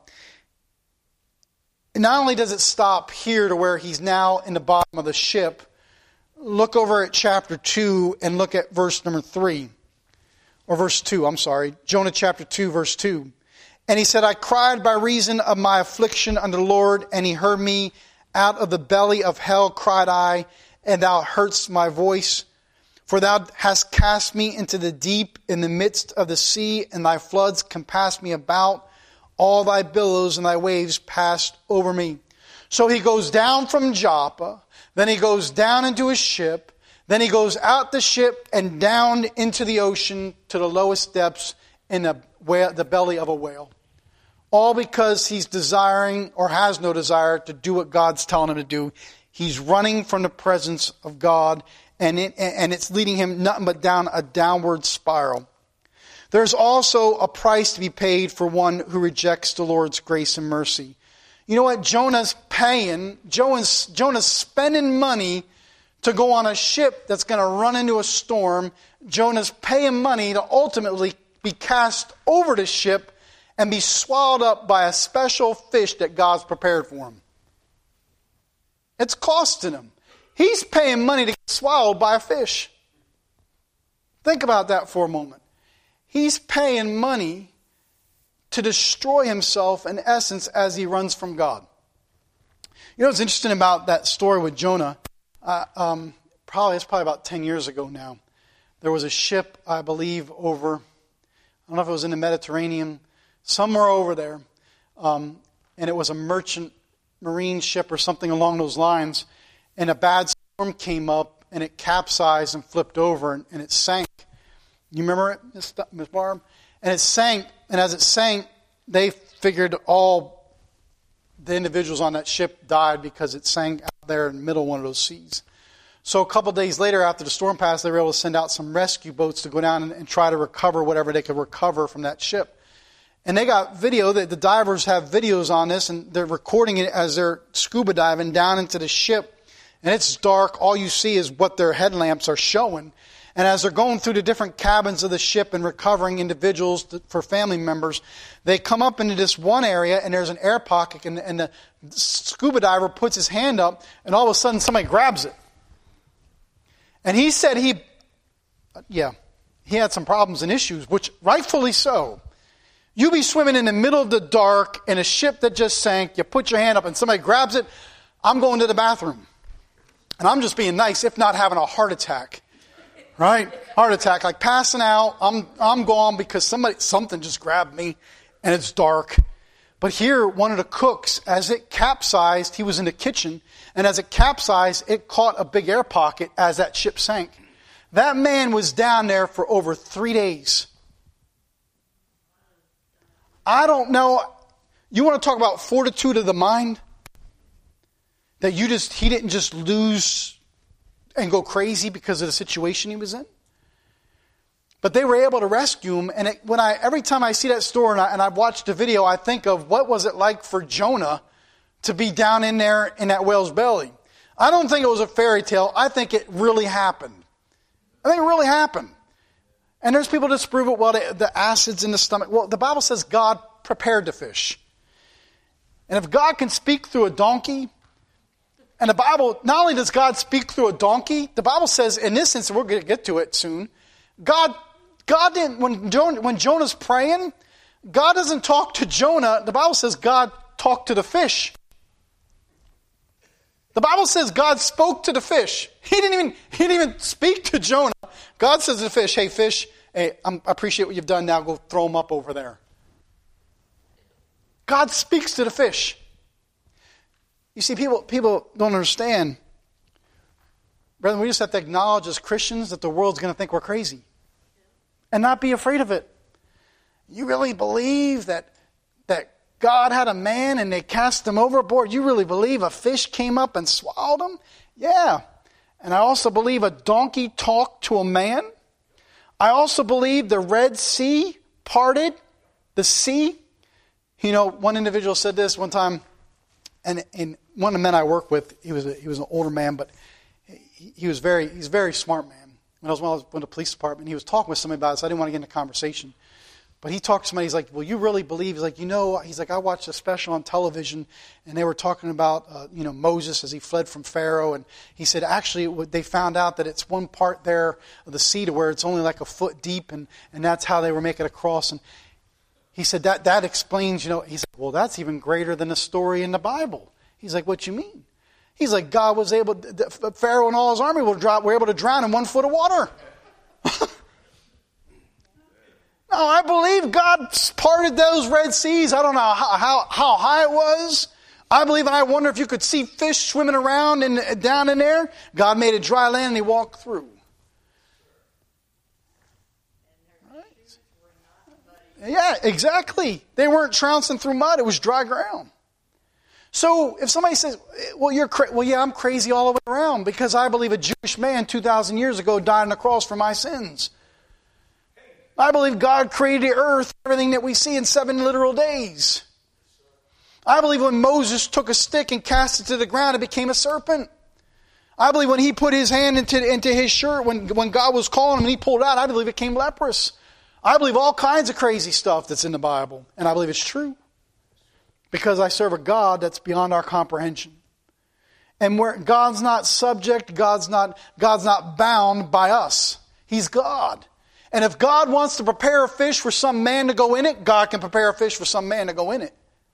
And not only does it stop here to where he's now in the bottom of the ship, look over at chapter two and look at verse number three. Or verse two, I'm sorry. Jonah chapter two, verse two. And he said, I cried by reason of my affliction unto the Lord, and He heard me. Out of the belly of hell cried I, and Thou heardst my voice. For Thou hast cast me into the deep in the midst of the sea, and Thy floods compassed me about. All Thy billows and Thy waves passed over me. So he goes down from Joppa, then he goes down into his ship, then he goes out the ship and down into the ocean to the lowest depths in the, whale, the belly of a whale. All because he's desiring or has no desire to do what God's telling him to do. He's running from the presence of God, and it, and it's leading him nothing but down a downward spiral. There's also a price to be paid for one who rejects the Lord's grace and mercy. You know what? Jonah's paying, Jonah's, Jonah's spending money to go on a ship that's going to run into a storm. Jonah's paying money to ultimately be cast over the ship and be swallowed up by a special fish that God's prepared for him. It's costing him. He's paying money to get swallowed by a fish. Think about that for a moment. He's paying money to destroy himself, in essence, as he runs from God. You know what's interesting about that story with Jonah? Uh, um, probably it's probably about ten years ago now. There was a ship, I believe, over, I don't know if it was in the Mediterranean, somewhere over there, um, and it was a merchant marine ship or something along those lines, and a bad storm came up, and it capsized and flipped over, and, and it sank. You remember it, Miss Miss Barb? And it sank, and as it sank, they figured all the individuals on that ship died because it sank out there in the middle of one of those seas. So a couple of days later, after the storm passed, they were able to send out some rescue boats to go down and, and try to recover whatever they could recover from that ship. And they got video, that the divers have videos on this, and they're recording it as they're scuba diving down into the ship. And it's dark. All you see is what their headlamps are showing. And as they're going through the different cabins of the ship and recovering individuals to, for family members, they come up into this one area, and there's an air pocket, and, and the scuba diver puts his hand up, and all of a sudden somebody grabs it. And he said he, yeah, he had some problems and issues, which rightfully so. You be swimming in the middle of the dark in a ship that just sank, you put your hand up and somebody grabs it, I'm going to the bathroom. And I'm just being nice, if not having a heart attack. Right? Heart attack, like passing out, I'm I'm gone because somebody something just grabbed me and it's dark. But here, one of the cooks, as it capsized, he was in the kitchen, and as it capsized, it caught a big air pocket as that ship sank. That man was down there for over three days. I don't know. You want to talk about fortitude of the mind? That you just he didn't just lose and go crazy because of the situation he was in. But they were able to rescue him. And it, when I every time I see that story and I, and I watch the video, I think of what was it like for Jonah to be down in there in that whale's belly. I don't think it was a fairy tale. I think it really happened. I think it really happened. And there's people that disprove it. Well, the, the acids in the stomach. Well, the Bible says God prepared the fish. And if God can speak through a donkey, and the Bible, not only does God speak through a donkey, the Bible says, in this instance, we're going to get to it soon, God, God didn't, when, Jonah, when Jonah's praying, God doesn't talk to Jonah. The Bible says God talked to the fish. The Bible says God spoke to the fish. He didn't even, he didn't even speak to Jonah. God says to the fish, hey fish, hey, I'm, I appreciate what you've done, now go throw them up over there. God speaks to the fish. You see, people people don't understand. Brethren, we just have to acknowledge as Christians that the world's going to think we're crazy. And not be afraid of it. You really believe that that God had a man and they cast him overboard? You really believe a fish came up and swallowed him? Yeah. And I also believe a donkey talked to a man. I also believe the Red Sea parted. The sea. You know, one individual said this one time. And, and one of the men I work with, he was a, he was an older man, but he, he was very he's a very smart man. When I was when I was in the police department, he was talking with somebody about it, so I didn't want to get into a conversation. But he talked to somebody. He's like, "Well, you really believe?" He's like, "You know," he's like, "I watched a special on television, and they were talking about uh, you know Moses as he fled from Pharaoh, and he said actually they found out that it's one part there of the sea to where it's only like a foot deep, and and that's how they were making it across." And he said that that explains, you know, he's like, well, that's even greater than the story in the Bible. He's like, what you mean? He's like, God was able, to, Pharaoh and all his army were, were able to drown in one foot of water. No, I believe God parted those Red Seas. I don't know how, how, how high it was. I believe, and I wonder if you could see fish swimming around in, down in there. God made a dry land and he walked through. Yeah, exactly. They weren't trouncing through mud. It was dry ground. So if somebody says, well, you're cra-, well, yeah, I'm crazy all the way around because I believe a Jewish man two thousand years ago died on the cross for my sins. I believe God created the earth, everything that we see, in seven literal days. I believe when Moses took a stick and cast it to the ground, it became a serpent. I believe when he put his hand into, into his shirt, when, when God was calling him and he pulled it out, I believe it came leprous. I believe all kinds of crazy stuff that's in the Bible. And I believe it's true. Because I serve a God that's beyond our comprehension. And where God's not subject, God's not, God's not bound by us. He's God. And if God wants to prepare a fish for some man to go in it, God can prepare a fish for some man to go in it.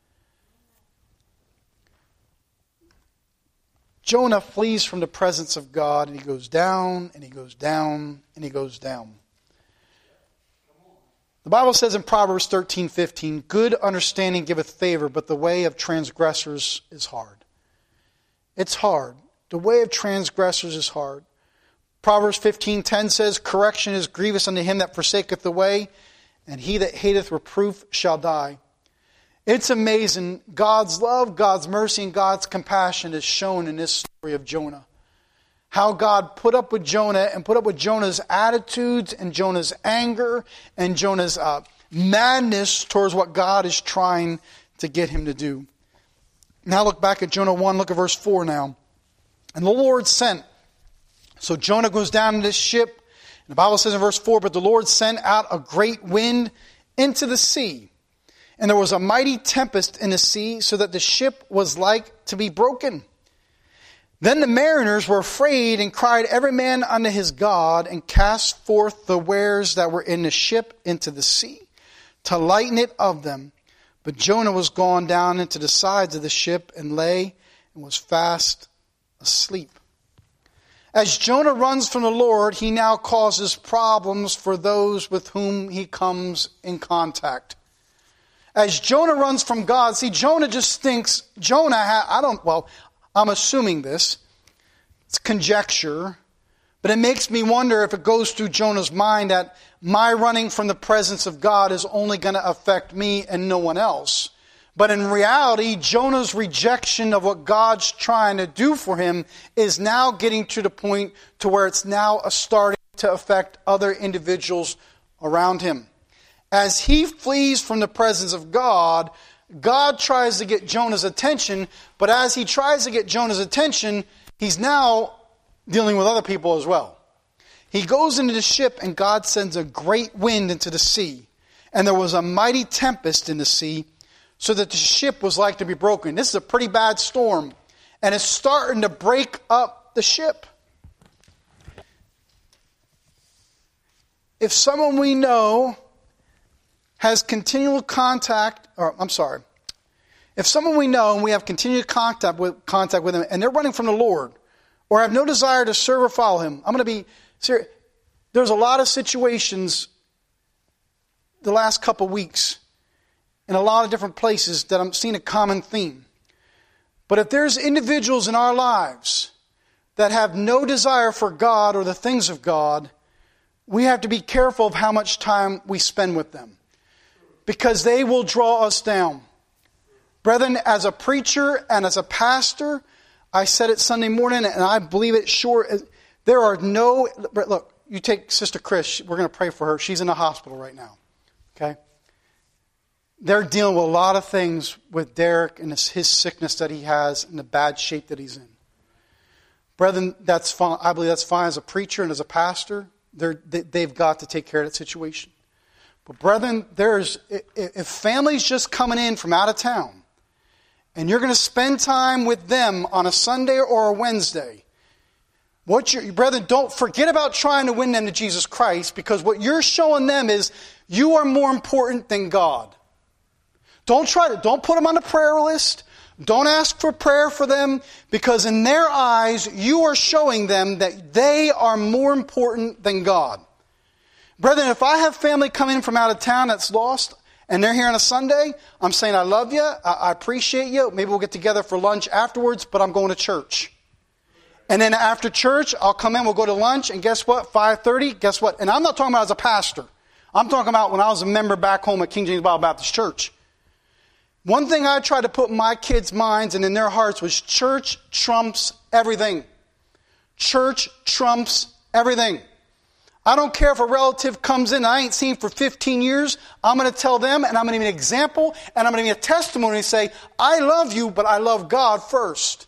Jonah flees from the presence of God, and he goes down, and he goes down, and he goes down. The Bible says in Proverbs thirteen fifteen, good understanding giveth favor, but the way of transgressors is hard. It's hard. The way of transgressors is hard. Proverbs fifteen ten says, correction is grievous unto him that forsaketh the way, and he that hateth reproof shall die. It's amazing. God's love, God's mercy, and God's compassion is shown in this story of Jonah. How God put up with Jonah and put up with Jonah's attitudes and Jonah's anger and Jonah's uh, madness towards what God is trying to get him to do. Now look back at Jonah one, look at verse four now. And the Lord sent. So Jonah goes down in this ship. And the Bible says in verse four, but the Lord sent out a great wind into the sea. And there was a mighty tempest in the sea, so that the ship was like to be broken. Then the mariners were afraid and cried every man unto his God, and cast forth the wares that were in the ship into the sea, to lighten it of them. But Jonah was gone down into the sides of the ship, and lay and was fast asleep. As Jonah runs from the Lord, he now causes problems for those with whom he comes in contact. As Jonah runs from God, see, Jonah just thinks, Jonah, ha- I don't, well, I'm assuming this. It's conjecture. But it makes me wonder if it goes through Jonah's mind that my running from the presence of God is only going to affect me and no one else. But in reality, Jonah's rejection of what God's trying to do for him is now getting to the point to where it's now starting to affect other individuals around him. As he flees from the presence of God, God tries to get Jonah's attention, but as he tries to get Jonah's attention, he's now dealing with other people as well. He goes into the ship, and God sends a great wind into the sea. And there was a mighty tempest in the sea, so that the ship was like to be broken. This is a pretty bad storm, and it's starting to break up the ship. If someone we know has continual contact, or I'm sorry, if someone we know and we have continual contact with contact with them, and they're running from the Lord, or have no desire to serve or follow Him, I'm going to be serious. There's a lot of situations the last couple weeks in a lot of different places that I'm seeing a common theme. But if there's individuals in our lives that have no desire for God or the things of God, we have to be careful of how much time we spend with them, because they will draw us down. Brethren, as a preacher and as a pastor, I said it Sunday morning, and I believe it sure. There are no, look, you take Sister Chris, we're going to pray for her. She's in the hospital right now. Okay? They're dealing with a lot of things with Derek and his, his sickness that he has and the bad shape that he's in. Brethren, that's fine. I believe that's fine as a preacher and as a pastor. They're, they, they've got to take care of that situation. But brethren, there's if families just coming in from out of town, and you're going to spend time with them on a Sunday or a Wednesday, what you brethren, don't forget about trying to win them to Jesus Christ, because what you're showing them is you are more important than God. Don't try to, don't put them on the prayer list. Don't ask for prayer for them, because in their eyes, you are showing them that they are more important than God. Brethren, if I have family coming in from out of town that's lost, and they're here on a Sunday, I'm saying I love you, I, I appreciate you, maybe we'll get together for lunch afterwards, but I'm going to church. And then after church, I'll come in, we'll go to lunch, and guess what? five thirty, guess what? And I'm not talking about as a pastor. I'm talking about when I was a member back home at King James Bible Baptist Church. One thing I tried to put in my kids' minds and in their hearts was church trumps everything. Church trumps everything. I don't care if a relative comes in I ain't seen for fifteen years. I'm going to tell them, and I'm going to be an example, and I'm going to be a testimony and say, I love you, but I love God first.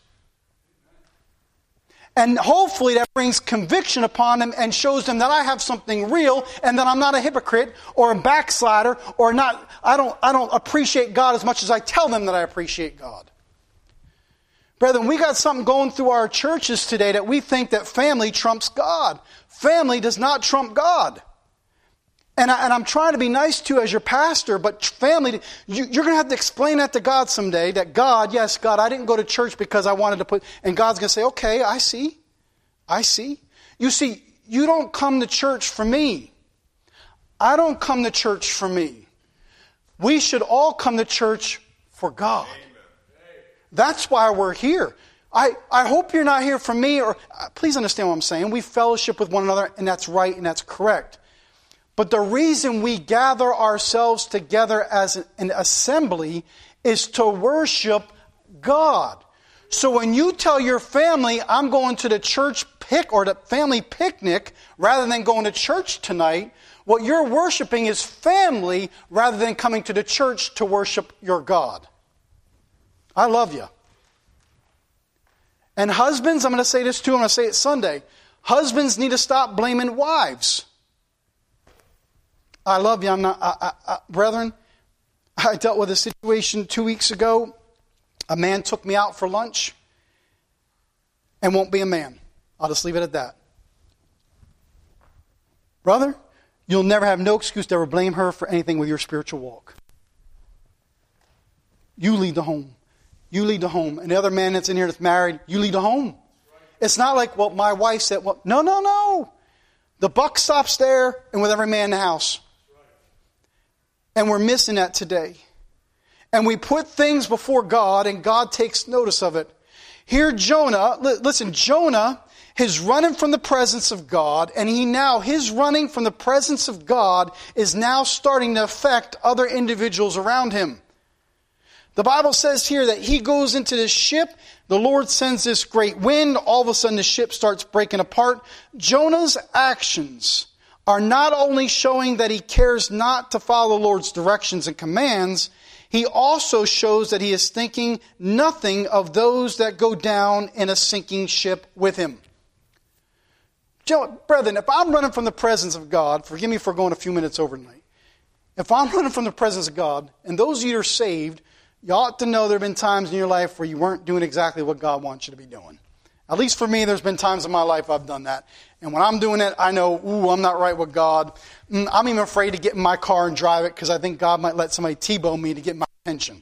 And hopefully that brings conviction upon them and shows them that I have something real and that I'm not a hypocrite or a backslider or not. I don't, I don't appreciate God as much as I tell them that I appreciate God. Brethren, we got something going through our churches today that we think that family trumps God. Family does not trump God. And, I, and I'm trying to be nice to you as your pastor, but family, you, you're going to have to explain that to God someday, that God, yes, God, I didn't go to church because I wanted to put, and God's going to say, okay, I see. I see. You see, you don't come to church for me. I don't come to church for me. We should all come to church for God. That's why we're here. I, I hope you're not here for me, or uh, please understand what I'm saying. We fellowship with one another, and that's right and that's correct. But the reason we gather ourselves together as an assembly is to worship God. So when you tell your family, I'm going to the church pic or the family picnic rather than going to church tonight, what you're worshiping is family rather than coming to the church to worship your God. I love you. And husbands, I'm going to say this too, I'm going to say it Sunday. Husbands need to stop blaming wives. I love you. I'm not, I, I, I, brethren, I dealt with a situation two weeks ago. A man took me out for lunch and won't be a man. I'll just leave it at that. Brother, you'll never have no excuse to ever blame her for anything with your spiritual walk. You lead the home. You lead the home. And the other man that's in here that's married, you lead the home. It's not like, well, my wife said, well, no, no, no. The buck stops there and with every man in the house. And we're missing that today. And we put things before God and God takes notice of it. Here Jonah, listen, Jonah is running from the presence of God, and he now, his running from the presence of God is now starting to affect other individuals around him. The Bible says here that he goes into the ship, the Lord sends this great wind, all of a sudden the ship starts breaking apart. Jonah's actions are not only showing that he cares not to follow the Lord's directions and commands, he also shows that he is thinking nothing of those that go down in a sinking ship with him. Brethren, if I'm running from the presence of God, forgive me for going a few minutes over tonight. If I'm running from the presence of God, and those of you that are saved, you ought to know there have been times in your life where you weren't doing exactly what God wants you to be doing. At least for me, there's been times in my life I've done that. And when I'm doing it, I know, ooh, I'm not right with God. I'm even afraid to get in my car and drive it because I think God might let somebody T-bone me to get my attention.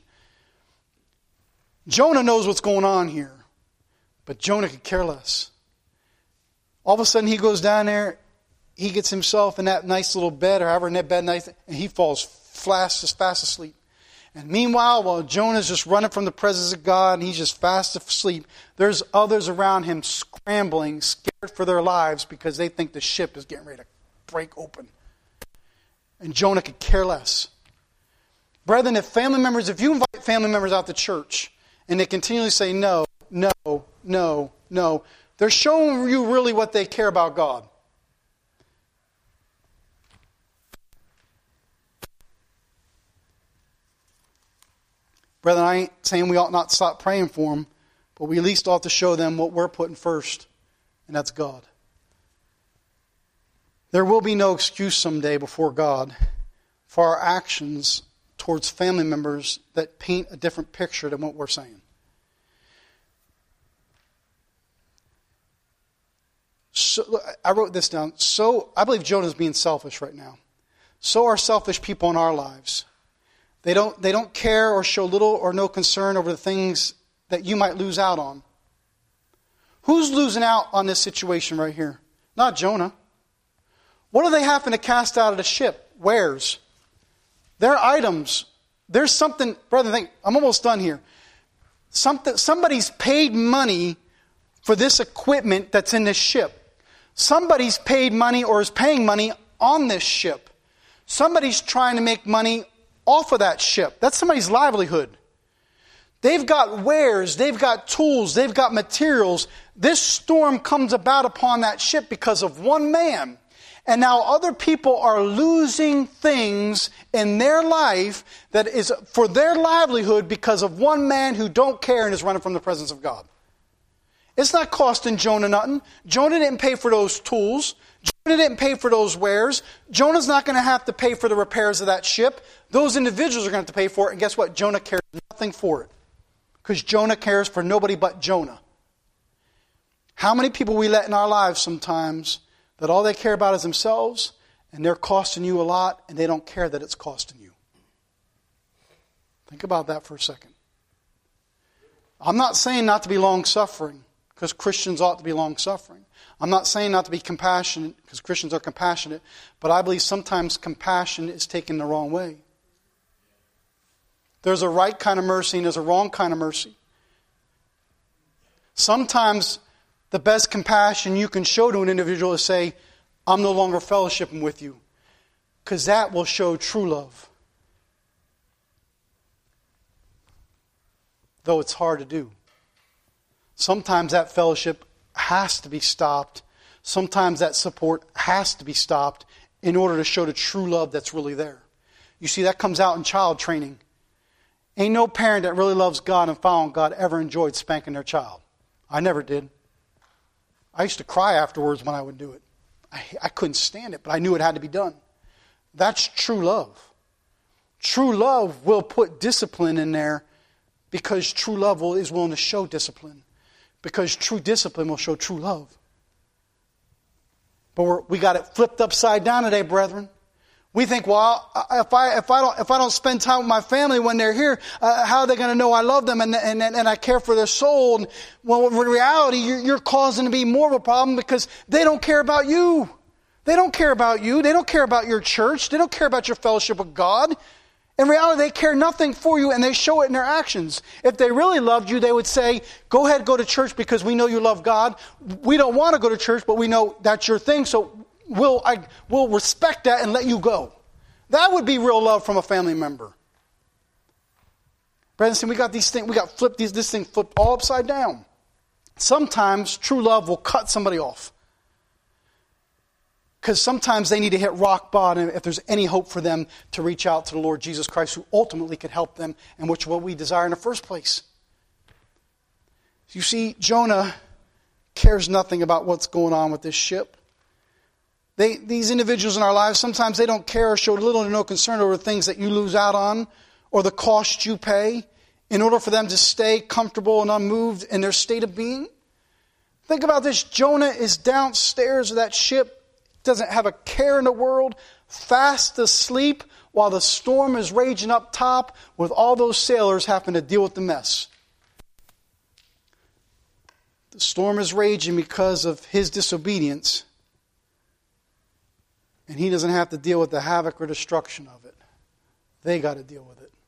Jonah knows what's going on here. But Jonah could care less. All of a sudden he goes down there, he gets himself in that nice little bed, or however in that bed, nice, and he falls fast, fast asleep. And meanwhile, while Jonah's just running from the presence of God and he's just fast asleep, there's others around him scrambling, scared for their lives because they think the ship is getting ready to break open. And Jonah could care less. Brethren, if family members, if you invite family members out to church and they continually say no, no, no, no, they're showing you really what they care about God. Brethren, I ain't saying we ought not stop praying for them, but we at least ought to show them what we're putting first, and that's God. There will be no excuse someday before God for our actions towards family members that paint a different picture than what we're saying. So, I wrote this down. So I believe Jonah's being selfish right now. So are selfish people in our lives. They don't, they don't care or show little or no concern over the things that you might lose out on. Who's losing out on this situation right here? Not Jonah. What are they having to cast out of the ship? Wares. They're items. There's something, brother, think, I'm almost done here. Something, somebody's paid money for this equipment that's in this ship. Somebody's paid money or is paying money on this ship. Somebody's trying to make money off of that ship. That's somebody's livelihood. They've got wares, they've got tools, they've got materials. This storm comes about upon that ship because of one man. And now other people are losing things in their life that is for their livelihood because of one man who don't care and is running from the presence of God. It's not costing Jonah nothing. Jonah didn't pay for those tools. Jonah didn't pay for those wares. Jonah's not going to have to pay for the repairs of that ship. Those individuals are going to have to pay for it. And guess what? Jonah cares nothing for it. Because Jonah cares for nobody but Jonah. How many people we let in our lives sometimes that all they care about is themselves, and they're costing you a lot, and they don't care that it's costing you. Think about that for a second. I'm not saying not to be long-suffering, because Christians ought to be long-suffering. I'm not saying not to be compassionate, because Christians are compassionate, but I believe sometimes compassion is taken the wrong way. There's a right kind of mercy and there's a wrong kind of mercy. Sometimes the best compassion you can show to an individual is say, I'm no longer fellowshipping with you. Because that will show true love. Though it's hard to do. Sometimes that fellowship has to be stopped. Sometimes that support has to be stopped in order to show the true love that's really there. You see, that comes out in child training. Ain't no parent that really loves God and following God ever enjoyed spanking their child. I never did. I used to cry afterwards when I would do it. I, I couldn't stand it, but I knew it had to be done. That's true love. True love will put discipline in there because true love will, is willing to show discipline. Because true discipline will show true love. But we're, we got it flipped upside down today, brethren. We think, well, if I if I don't if I don't spend time with my family when they're here, uh, how are they going to know I love them and, and and I care for their soul? And, well, in reality, you're, you're causing to be more of a problem because they don't care about you. They don't care about you. They don't care about your church. They don't care about your fellowship with God. In reality, they care nothing for you, and they show it in their actions. If they really loved you, they would say, go ahead, go to church because we know you love God. We don't want to go to church, but we know that's your thing, so we'll, I, we'll respect that and let you go. That would be real love from a family member. Brethren, we got these things, we got flipped, these, this thing flipped all upside down. Sometimes true love will cut somebody off. Because sometimes they need to hit rock bottom if there's any hope for them to reach out to the Lord Jesus Christ, who ultimately could help them, and which is what we desire in the first place. You see, Jonah cares nothing about what's going on with this ship. They, these individuals in our lives, sometimes they don't care or show little or no concern over the things that you lose out on or the cost you pay in order for them to stay comfortable and unmoved in their state of being. Think about this. Jonah is downstairs of that ship, doesn't have a care in the world, fast asleep while the storm is raging up top with all those sailors having to deal with the mess. The storm is raging because of his disobedience, and he doesn't have to deal with the havoc or destruction of it. They got to deal with it.